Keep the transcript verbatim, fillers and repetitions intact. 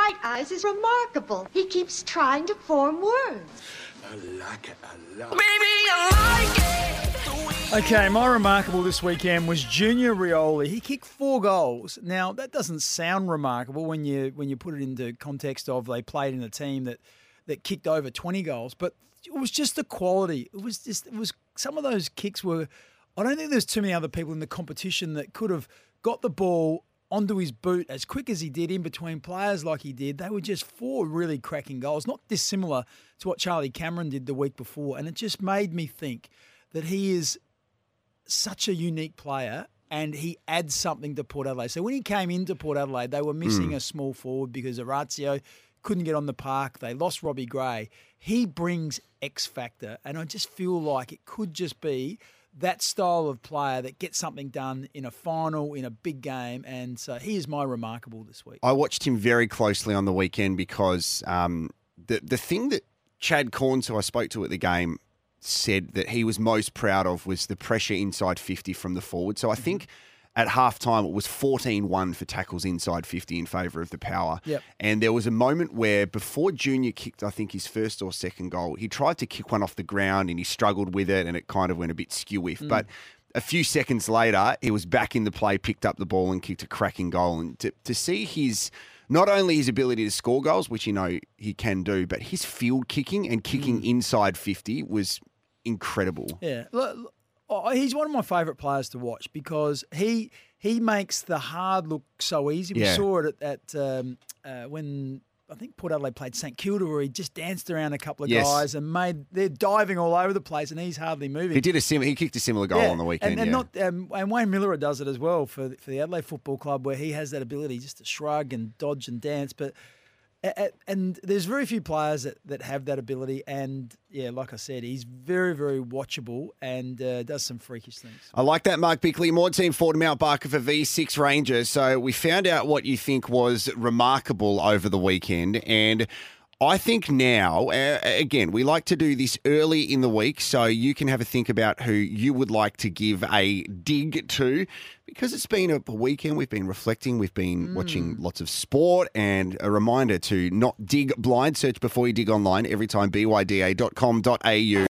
bright eyes is remarkable. He keeps trying to form words. I like it, I love it. Baby, I like it. Okay, my remarkable this weekend was Junior Rioli. He kicked four goals. Now, that doesn't sound remarkable when you when you put it into context of they played in a team that, that kicked over twenty goals, but it was just the quality. It was just, it was, some of those kicks were, I don't think there's too many other people in the competition that could have got the ball onto his boot as quick as he did in between players like he did. They were just four really cracking goals, not dissimilar to what Charlie Cameron did the week before. And it just made me think that he is such a unique player and he adds something to Port Adelaide. So when he came into Port Adelaide, they were missing mm. a small forward because Orazio couldn't get on the park. They lost Robbie Gray. He brings X factor, and I just feel like it could just be that style of player that gets something done in a final, in a big game, and so he is my remarkable this week. I watched him very closely on the weekend because um, the the thing that Chad Corns, who I spoke to at the game, said that he was most proud of was the pressure inside fifty from the forward. So I think at halftime it was fourteen one for tackles inside fifty in favour of the Power. Yep. And there was a moment where before Junior kicked, I think, his first or second goal, he tried to kick one off the ground and he struggled with it and it kind of went a bit skew-iff. Mm. But a few seconds later, he was back in the play, picked up the ball and kicked a cracking goal. And to, to see his... not only his ability to score goals, which you know he can do, but his field kicking and kicking mm. inside fifty was incredible. Yeah. Look, oh, he's one of my favourite players to watch because he he makes the hard look so easy. We Yeah. saw it at, at um, uh, when I think Port Adelaide played St Kilda, where he just danced around a couple of Yes. guys and made they're diving all over the place, and he's hardly moving. He did a sim- he kicked a similar goal Yeah, on the weekend. and, and yeah. not um, and Wayne Miller does it as well for for the Adelaide Football Club, where he has that ability just to shrug and dodge and dance, but. And there's very few players that, that have that ability. And, yeah, like I said, he's very, very watchable and uh, does some freakish things. I like that, Mark Bickley. More team forward to Mount Barker for V six Rangers. So we found out what you think was remarkable over the weekend. And I think now, uh, again, we like to do this early in the week so you can have a think about who you would like to give a dig to. Because it's been a weekend, we've been reflecting, we've been mm. watching lots of sport, and a reminder to not dig blind. Search before you dig online every time, B Y D A dot com dot A U.